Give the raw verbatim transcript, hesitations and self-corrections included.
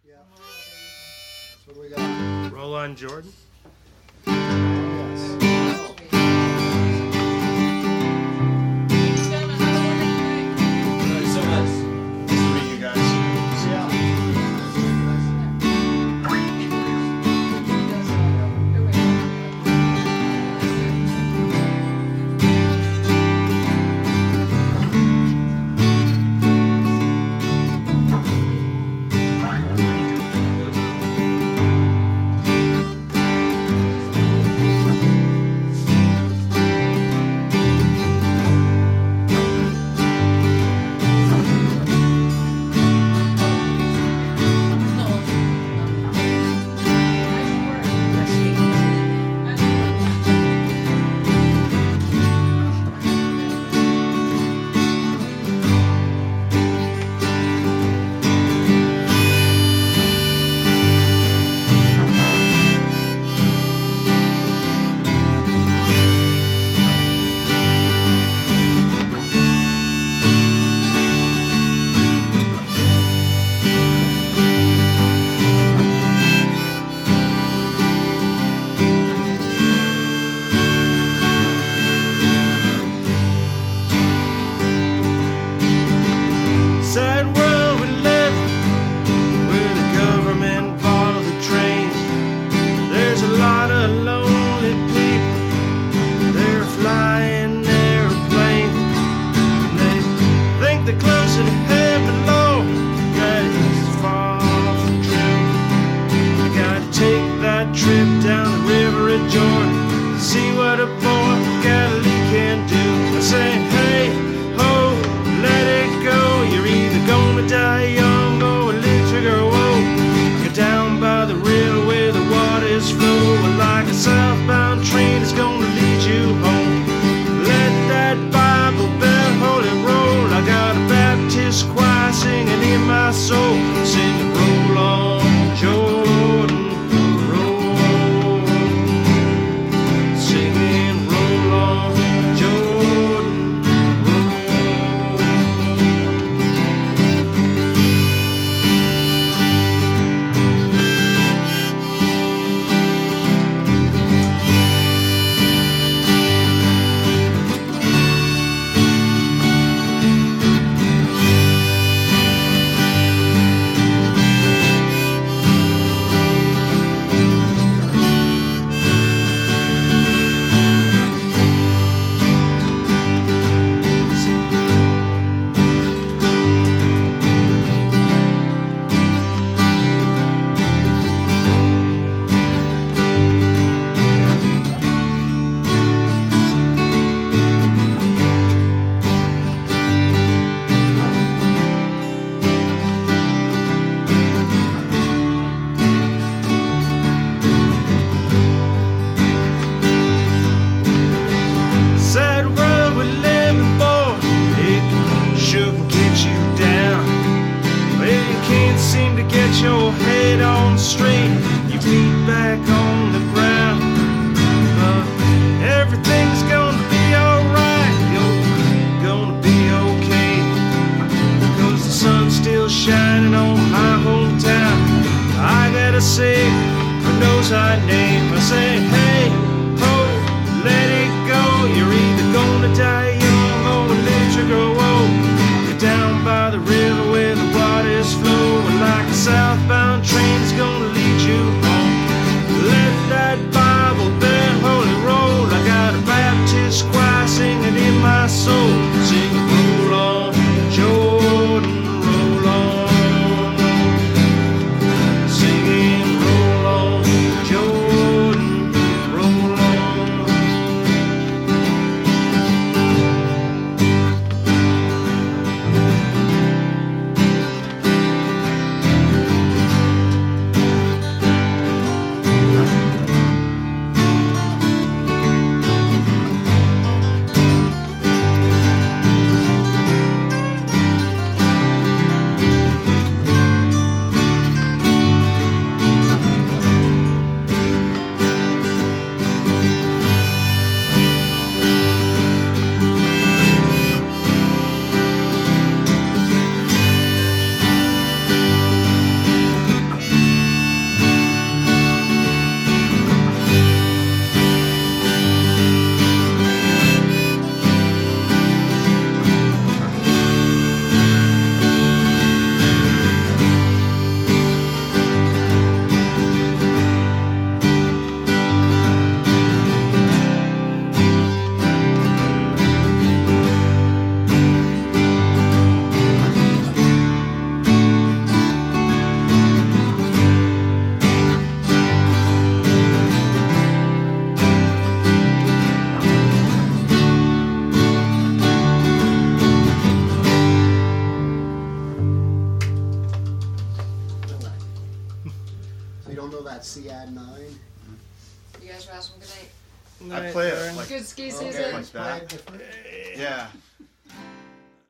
What do we got? Roll on, Jordan. Yes. So nice to meet you guys. Yeah. Sad world we live in, where the government follow the trains. There's a lot of lonely people, they're flying airplanes. And they think they're closer to heaven, Lord, that is far from true. You gotta take that trip down the river at Jordan, see what a boy from Galilee can do. I say, hey, ho, let it go. You're either gonna die young or let your girl old. Get down by the river where the waters flow, like a southbound train is gonna lead you home. Let that Bible bell holy roll. I got a Baptist choir singing in my soul, singing roll on Jordan, roll, singing roll on Jordan, roll. Sad world we live in, boy, it can sure can get you down. Well, you can't seem to get your head on straight, your feet back on the ground. But everything's gonna be alright, you're gonna be okay, because the sun's still shining on my hometown. I gotta say, who knows our name? I say, hey, ho, let it go. You're either gonna die young or let you grow old. Get down by the river where the waters flow, and like a southbound train is gonna lead you home. Let that Bible bell holy roll. I got a Baptist choir singing in my soul, singing roll on Jordan, roll on, singing roll on Jordan, roll. that C A D nine. You guys are asking good night. Night, I play it Vern. like Good ski Okay. season. like that. Play it different. Yeah.